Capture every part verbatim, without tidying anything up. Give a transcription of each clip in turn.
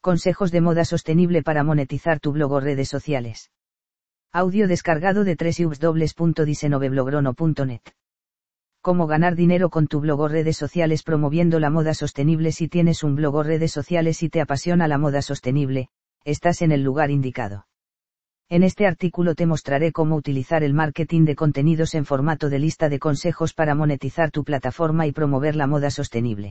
Consejos de moda sostenible para monetizar tu blog o redes sociales. Audio descargado de doble u doble u doble u punto diecinueve blogrono punto net. Cómo ganar dinero con tu blog o redes sociales promoviendo la moda sostenible. Si tienes un blog o redes sociales y te apasiona la moda sostenible, estás en el lugar indicado. En este artículo te mostraré cómo utilizar el marketing de contenidos en formato de lista de consejos para monetizar tu plataforma y promover la moda sostenible.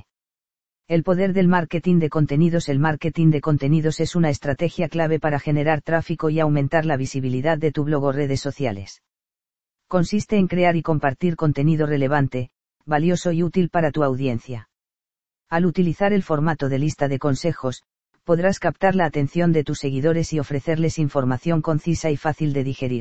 El poder del marketing de contenidos. El marketing de contenidos es una estrategia clave para generar tráfico y aumentar la visibilidad de tu blog o redes sociales. Consiste en crear y compartir contenido relevante, valioso y útil para tu audiencia. Al utilizar el formato de lista de consejos, podrás captar la atención de tus seguidores y ofrecerles información concisa y fácil de digerir.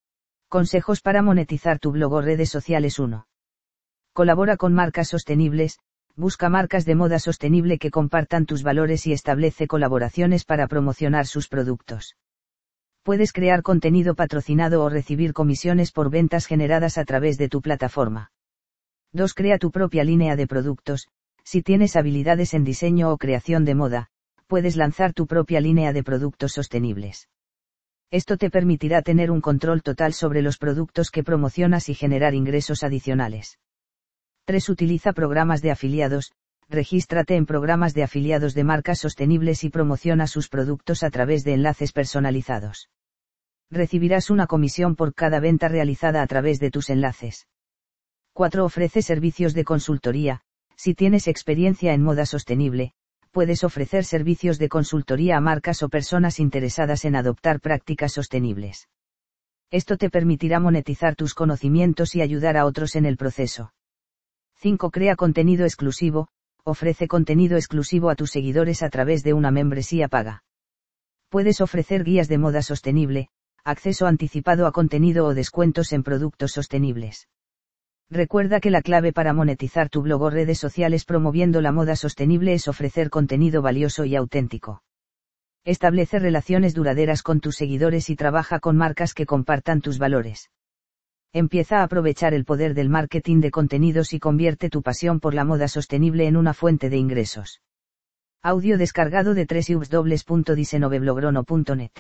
Consejos para monetizar tu blog o redes sociales. uno. Colabora con marcas sostenibles. Busca marcas de moda sostenible que compartan tus valores y establece colaboraciones para promocionar sus productos. Puedes crear contenido patrocinado o recibir comisiones por ventas generadas a través de tu plataforma. dos. Crea tu propia línea de productos. Si tienes habilidades en diseño o creación de moda, puedes lanzar tu propia línea de productos sostenibles. Esto te permitirá tener un control total sobre los productos que promocionas y generar ingresos adicionales. tres. Utiliza programas de afiliados. Regístrate en programas de afiliados de marcas sostenibles y promociona sus productos a través de enlaces personalizados. Recibirás una comisión por cada venta realizada a través de tus enlaces. cuatro. Ofrece servicios de consultoría. Si tienes experiencia en moda sostenible, puedes ofrecer servicios de consultoría a marcas o personas interesadas en adoptar prácticas sostenibles. Esto te permitirá monetizar tus conocimientos y ayudar a otros en el proceso. cinco. Crea contenido exclusivo. Ofrece contenido exclusivo a tus seguidores a través de una membresía paga. Puedes ofrecer guías de moda sostenible, acceso anticipado a contenido o descuentos en productos sostenibles. Recuerda que la clave para monetizar tu blog o redes sociales promoviendo la moda sostenible es ofrecer contenido valioso y auténtico. Establece relaciones duraderas con tus seguidores y trabaja con marcas que compartan tus valores. Empieza a aprovechar el poder del marketing de contenidos y convierte tu pasión por la moda sostenible en una fuente de ingresos. Audio descargado de doble u doble u doble u punto diecinueve blogrono punto net.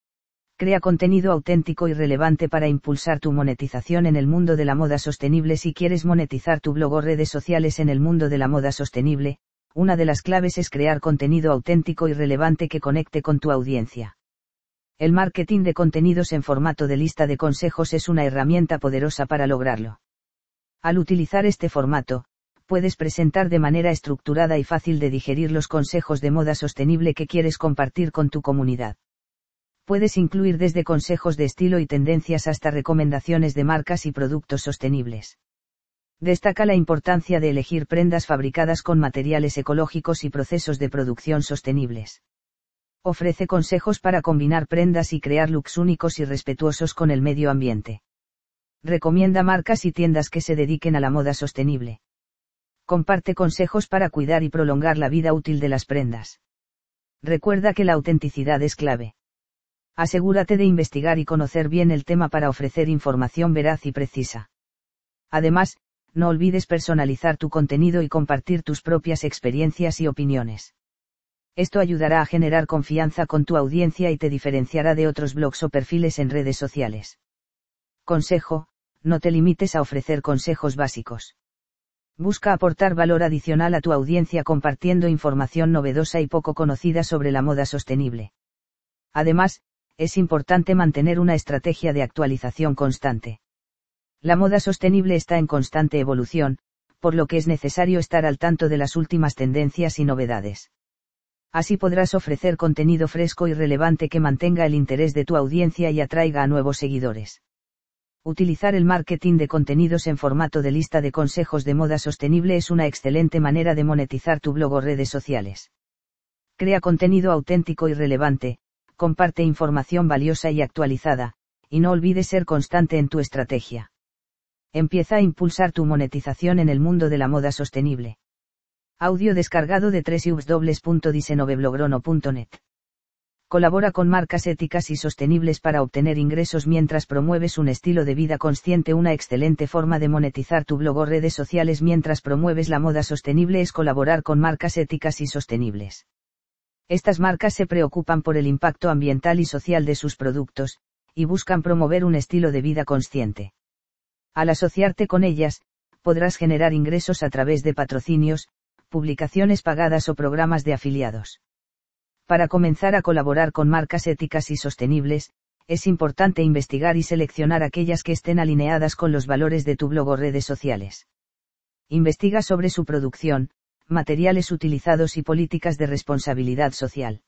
Crea contenido auténtico y relevante para impulsar tu monetización en el mundo de la moda sostenible. Si quieres monetizar tu blog o redes sociales en el mundo de la moda sostenible, una de las claves es crear contenido auténtico y relevante que conecte con tu audiencia. El marketing de contenidos en formato de lista de consejos es una herramienta poderosa para lograrlo. Al utilizar este formato, puedes presentar de manera estructurada y fácil de digerir los consejos de moda sostenible que quieres compartir con tu comunidad. Puedes incluir desde consejos de estilo y tendencias hasta recomendaciones de marcas y productos sostenibles. Destaca la importancia de elegir prendas fabricadas con materiales ecológicos y procesos de producción sostenibles. Ofrece consejos para combinar prendas y crear looks únicos y respetuosos con el medio ambiente. Recomienda marcas y tiendas que se dediquen a la moda sostenible. Comparte consejos para cuidar y prolongar la vida útil de las prendas. Recuerda que la autenticidad es clave. Asegúrate de investigar y conocer bien el tema para ofrecer información veraz y precisa. Además, no olvides personalizar tu contenido y compartir tus propias experiencias y opiniones. Esto ayudará a generar confianza con tu audiencia y te diferenciará de otros blogs o perfiles en redes sociales. Consejo: no te limites a ofrecer consejos básicos. Busca aportar valor adicional a tu audiencia compartiendo información novedosa y poco conocida sobre la moda sostenible. Además, es importante mantener una estrategia de actualización constante. La moda sostenible está en constante evolución, por lo que es necesario estar al tanto de las últimas tendencias y novedades. Así podrás ofrecer contenido fresco y relevante que mantenga el interés de tu audiencia y atraiga a nuevos seguidores. Utilizar el marketing de contenidos en formato de lista de consejos de moda sostenible es una excelente manera de monetizar tu blog o redes sociales. Crea contenido auténtico y relevante, comparte información valiosa y actualizada, y no olvides ser constante en tu estrategia. Empieza a impulsar tu monetización en el mundo de la moda sostenible. Audio descargado de doble u doble u doble u punto diecinueve blogrono punto net. Colabora con marcas éticas y sostenibles para obtener ingresos mientras promueves un estilo de vida consciente. Una excelente forma de monetizar tu blog o redes sociales mientras promueves la moda sostenible es colaborar con marcas éticas y sostenibles. Estas marcas se preocupan por el impacto ambiental y social de sus productos, y buscan promover un estilo de vida consciente. Al asociarte con ellas, podrás generar ingresos a través de patrocinios, publicaciones pagadas o programas de afiliados. Para comenzar a colaborar con marcas éticas y sostenibles, es importante investigar y seleccionar aquellas que estén alineadas con los valores de tu blog o redes sociales. Investiga sobre su producción, materiales utilizados y políticas de responsabilidad social.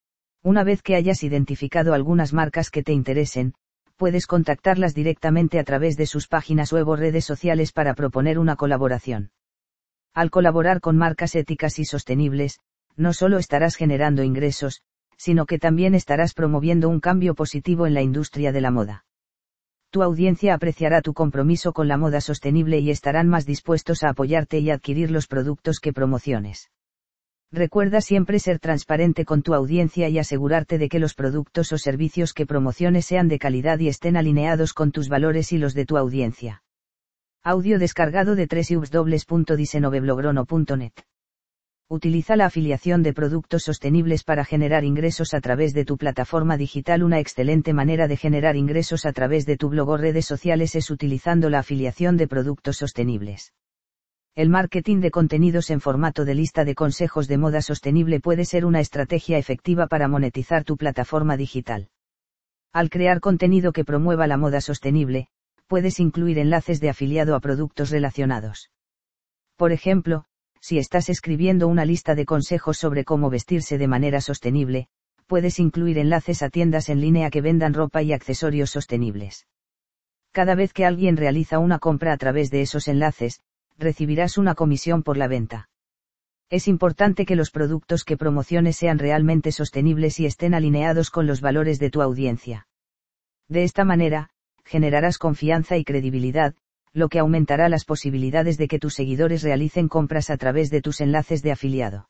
Una vez que hayas identificado algunas marcas que te interesen, puedes contactarlas directamente a través de sus páginas web o redes sociales para proponer una colaboración. Al colaborar con marcas éticas y sostenibles, no solo estarás generando ingresos, sino que también estarás promoviendo un cambio positivo en la industria de la moda. Tu audiencia apreciará tu compromiso con la moda sostenible y estarán más dispuestos a apoyarte y adquirir los productos que promociones. Recuerda siempre ser transparente con tu audiencia y asegurarte de que los productos o servicios que promociones sean de calidad y estén alineados con tus valores y los de tu audiencia. Audio descargado de doble u doble u doble u punto diecinueve blogron punto net. Utiliza la afiliación de productos sostenibles para generar ingresos a través de tu plataforma digital. Una excelente manera de generar ingresos a través de tu blog o redes sociales es utilizando la afiliación de productos sostenibles. El marketing de contenidos en formato de lista de consejos de moda sostenible puede ser una estrategia efectiva para monetizar tu plataforma digital. Al crear contenido que promueva la moda sostenible, puedes incluir enlaces de afiliado a productos relacionados. Por ejemplo, si estás escribiendo una lista de consejos sobre cómo vestirse de manera sostenible, puedes incluir enlaces a tiendas en línea que vendan ropa y accesorios sostenibles. Cada vez que alguien realiza una compra a través de esos enlaces, recibirás una comisión por la venta. Es importante que los productos que promociones sean realmente sostenibles y estén alineados con los valores de tu audiencia. De esta manera, generarás confianza y credibilidad, lo que aumentará las posibilidades de que tus seguidores realicen compras a través de tus enlaces de afiliado.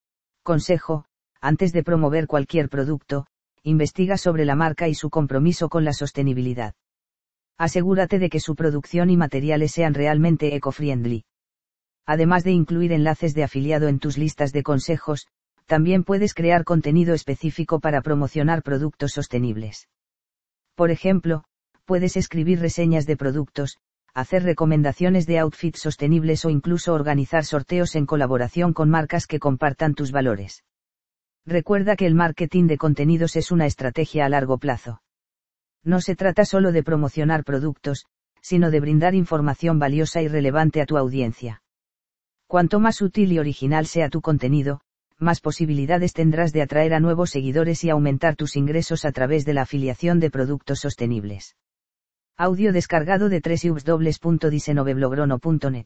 Consejo: antes de promover cualquier producto, investiga sobre la marca y su compromiso con la sostenibilidad. Asegúrate de que su producción y materiales sean realmente eco-friendly. Además de incluir enlaces de afiliado en tus listas de consejos, también puedes crear contenido específico para promocionar productos sostenibles. Por ejemplo, puedes escribir reseñas de productos, hacer recomendaciones de outfits sostenibles o incluso organizar sorteos en colaboración con marcas que compartan tus valores. Recuerda que el marketing de contenidos es una estrategia a largo plazo. No se trata solo de promocionar productos, sino de brindar información valiosa y relevante a tu audiencia. Cuanto más útil y original sea tu contenido, más posibilidades tendrás de atraer a nuevos seguidores y aumentar tus ingresos a través de la afiliación de productos sostenibles. Audio descargado de doble u doble u doble u punto diecinueve blogron punto net.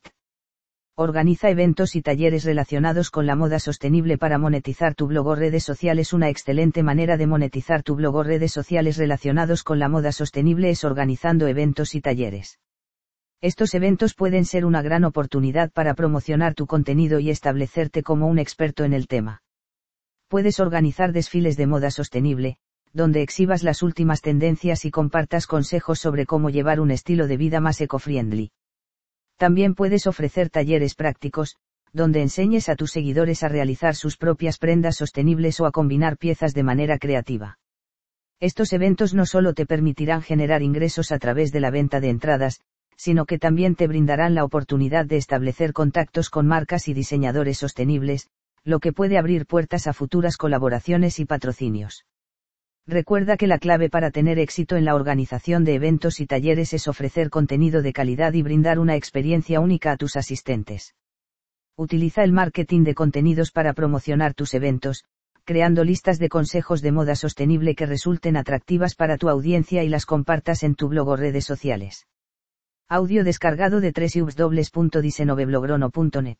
Organiza eventos y talleres relacionados con la moda sostenible para monetizar tu blog o redes sociales. Una excelente manera de monetizar tu blog o redes sociales relacionados con la moda sostenible es organizando eventos y talleres. Estos eventos pueden ser una gran oportunidad para promocionar tu contenido y establecerte como un experto en el tema. Puedes organizar desfiles de moda sostenible, donde exhibas las últimas tendencias y compartas consejos sobre cómo llevar un estilo de vida más eco-friendly. También puedes ofrecer talleres prácticos, donde enseñes a tus seguidores a realizar sus propias prendas sostenibles o a combinar piezas de manera creativa. Estos eventos no solo te permitirán generar ingresos a través de la venta de entradas, sino que también te brindarán la oportunidad de establecer contactos con marcas y diseñadores sostenibles, lo que puede abrir puertas a futuras colaboraciones y patrocinios. Recuerda que la clave para tener éxito en la organización de eventos y talleres es ofrecer contenido de calidad y brindar una experiencia única a tus asistentes. Utiliza el marketing de contenidos para promocionar tus eventos, creando listas de consejos de moda sostenible que resulten atractivas para tu audiencia y las compartas en tu blog o redes sociales. Audio descargado de doble u doble u doble u punto diecinueve blogron punto net.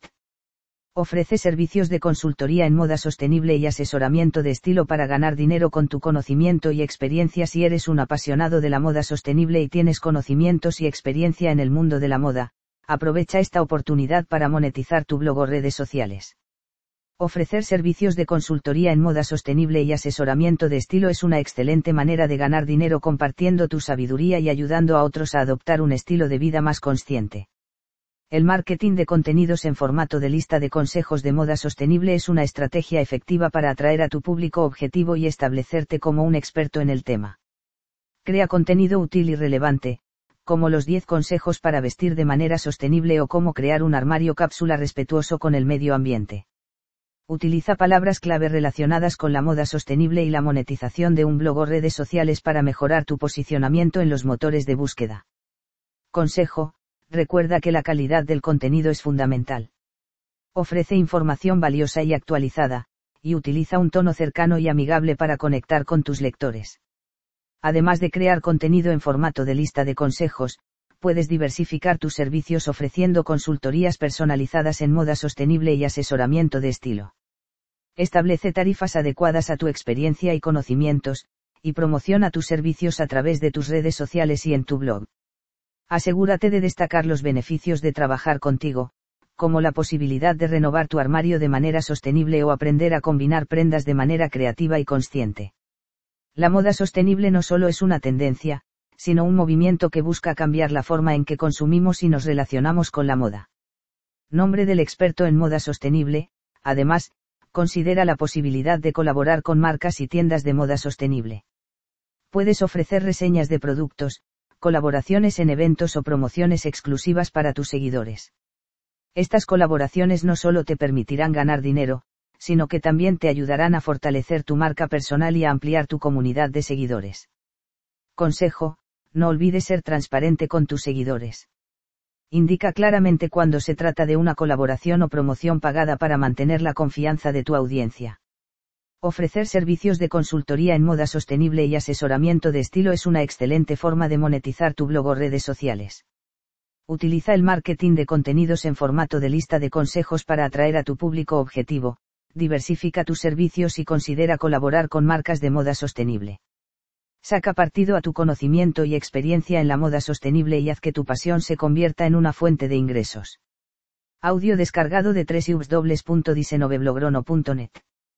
Ofrece servicios de consultoría en moda sostenible y asesoramiento de estilo para ganar dinero con tu conocimiento y experiencia. Si eres un apasionado de la moda sostenible y tienes conocimientos y experiencia en el mundo de la moda, aprovecha esta oportunidad para monetizar tu blog o redes sociales. Ofrecer servicios de consultoría en moda sostenible y asesoramiento de estilo es una excelente manera de ganar dinero compartiendo tu sabiduría y ayudando a otros a adoptar un estilo de vida más consciente. El marketing de contenidos en formato de lista de consejos de moda sostenible es una estrategia efectiva para atraer a tu público objetivo y establecerte como un experto en el tema. Crea contenido útil y relevante, como los diez consejos para vestir de manera sostenible o cómo crear un armario cápsula respetuoso con el medio ambiente. Utiliza palabras clave relacionadas con la moda sostenible y la monetización de un blog o redes sociales para mejorar tu posicionamiento en los motores de búsqueda. Consejo: recuerda que la calidad del contenido es fundamental. Ofrece información valiosa y actualizada, y utiliza un tono cercano y amigable para conectar con tus lectores. Además de crear contenido en formato de lista de consejos, puedes diversificar tus servicios ofreciendo consultorías personalizadas en moda sostenible y asesoramiento de estilo. Establece tarifas adecuadas a tu experiencia y conocimientos, y promociona tus servicios a través de tus redes sociales y en tu blog. Asegúrate de destacar los beneficios de trabajar contigo, como la posibilidad de renovar tu armario de manera sostenible o aprender a combinar prendas de manera creativa y consciente. La moda sostenible no solo es una tendencia, sino un movimiento que busca cambiar la forma en que consumimos y nos relacionamos con la moda. Nombre del experto en moda sostenible. Además, considera la posibilidad de colaborar con marcas y tiendas de moda sostenible. Puedes ofrecer reseñas de productos, colaboraciones en eventos o promociones exclusivas para tus seguidores. Estas colaboraciones no solo te permitirán ganar dinero, sino que también te ayudarán a fortalecer tu marca personal y a ampliar tu comunidad de seguidores. Consejo: no olvides ser transparente con tus seguidores. Indica claramente cuando se trata de una colaboración o promoción pagada para mantener la confianza de tu audiencia. Ofrecer servicios de consultoría en moda sostenible y asesoramiento de estilo es una excelente forma de monetizar tu blog o redes sociales. Utiliza el marketing de contenidos en formato de lista de consejos para atraer a tu público objetivo, diversifica tus servicios y considera colaborar con marcas de moda sostenible. Saca partido a tu conocimiento y experiencia en la moda sostenible y haz que tu pasión se convierta en una fuente de ingresos. Audio descargado de doble u doble u doble u punto diecinueve blogrono punto net.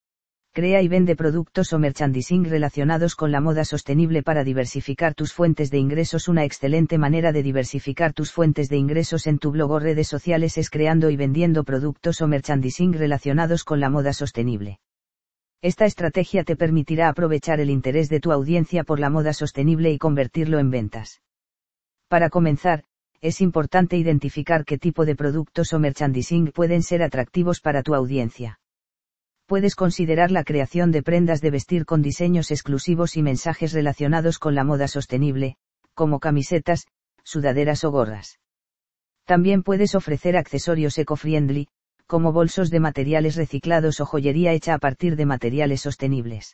Crea y vende productos o merchandising relacionados con la moda sostenible para diversificar tus fuentes de ingresos. Una excelente manera de diversificar tus fuentes de ingresos en tu blog o redes sociales es creando y vendiendo productos o merchandising relacionados con la moda sostenible. Esta estrategia te permitirá aprovechar el interés de tu audiencia por la moda sostenible y convertirlo en ventas. Para comenzar, es importante identificar qué tipo de productos o merchandising pueden ser atractivos para tu audiencia. Puedes considerar la creación de prendas de vestir con diseños exclusivos y mensajes relacionados con la moda sostenible, como camisetas, sudaderas o gorras. También puedes ofrecer accesorios eco-friendly, como bolsos de materiales reciclados o joyería hecha a partir de materiales sostenibles.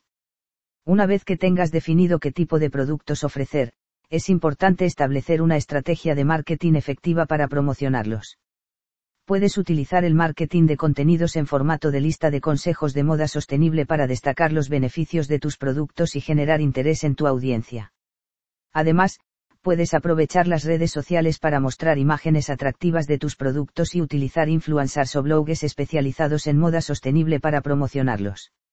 Una vez que tengas definido qué tipo de productos ofrecer, es importante establecer una estrategia de marketing efectiva para promocionarlos. Puedes utilizar el marketing de contenidos en formato de lista de consejos de moda sostenible para destacar los beneficios de tus productos y generar interés en tu audiencia. Además, puedes aprovechar las redes sociales para mostrar imágenes atractivas de tus productos y utilizar influencers o blogs especializados en moda sostenible para promocionarlos.